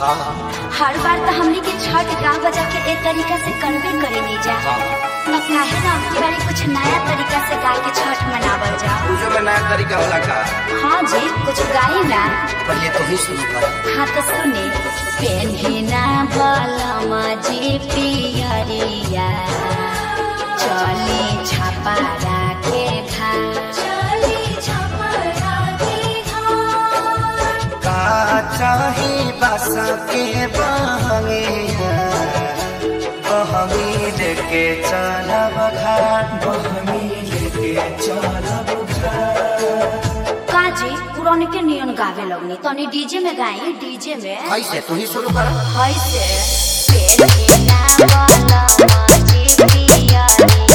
हर बार तो हमने के छठ गा बजा के एक तरीका से करबे करे नहीं जा। तो काहे ना आपकी बारी कुछ नया तरीका से गा के छठ मनावल जा। पूजो में नया तरीका होला का? हाँ जी, कुछ गाई ना। पहले तो ही शुरू कर। हाँ तो सुने। पेन्हिना बलमा जी पियरिया, चली छपरा के घाट, का चाही बस के बहंगिया, बहंगी लेके चलब घाट, बहंगी लेके चलब घाट। काजी पुराने के नियन गावे लगनी, तनी डीजे में गाई। डीजे में कैसे? तू ही शुरू कर। कैसे? पेन्हिना बलमा जी पियरिया,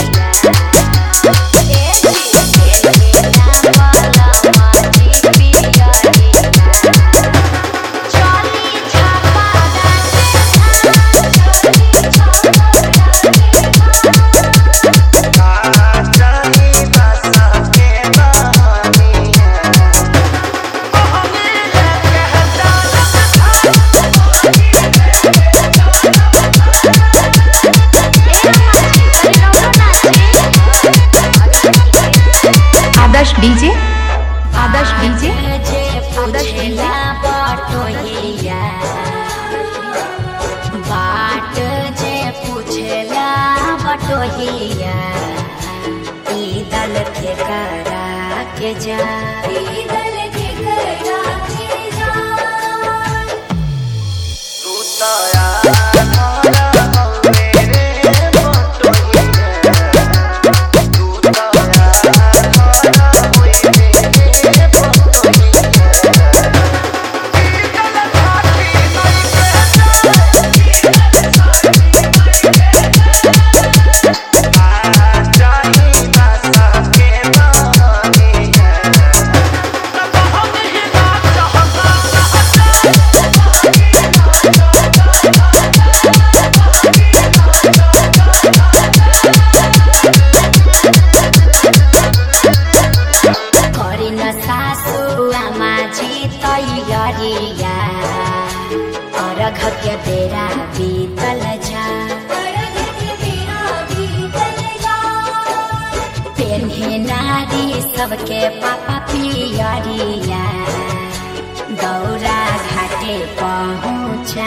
Adarsh DJ, Adarsh DJ, Adarsh DJ. बाट जे पूछला बटोहिया, ईदल के करा के जा, ईदल के करा के जा। तू तो मेरे बटोहिया, तू तो के तेरा बीतल जा, पेन्हे नारी सबके पापा पियरिया, दौरा घाटे पहुँचा।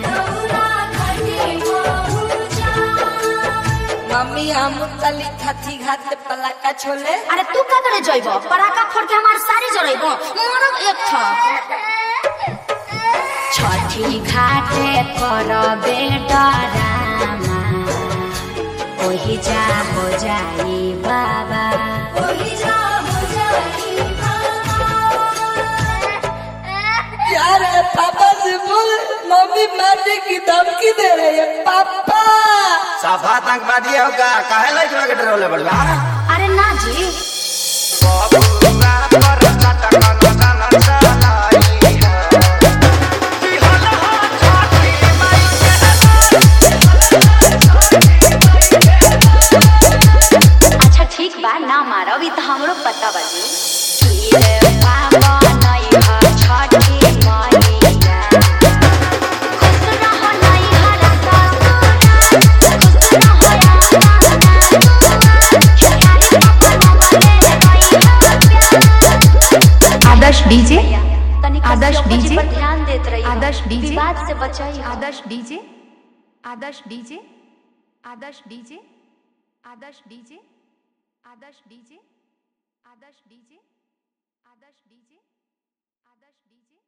मम्मी हम तली थी घाट पलाका छोले। अरे तू का करे जइबो? पराका फोड़ के हमार सारी जरइबो। मरब एक था। छठी घाटे करबे डरामा, ओही जा हो जाई बाबा, ओही जा हो जाई बाबा। यार पापा से बोल, मम्मी मारने की धमकी दे रही है। पापा साफा आतंकवादी होगा, काहे लाइक लगे डरोले बड़वा? अरे ना जी, बाबूरा पर लटकन दन चलाई है, अच्छा ठीक बा, ना मारो अभी तो हमरो पता बाजी। पापा नहीं है छठी मैया, खुश रहो नहीं हर आदर्श डीजे, आदर्श डीजे, पर ध्यान देते रहिए, आदर्श डीजे, विवाद से बचाइए। Adarsh DJ, Adarsh DJ, Adarsh DJ, Adarsh DJ, Adarsh DJ, Adarsh DJ, Adarsh DJ, Adarsh DJ.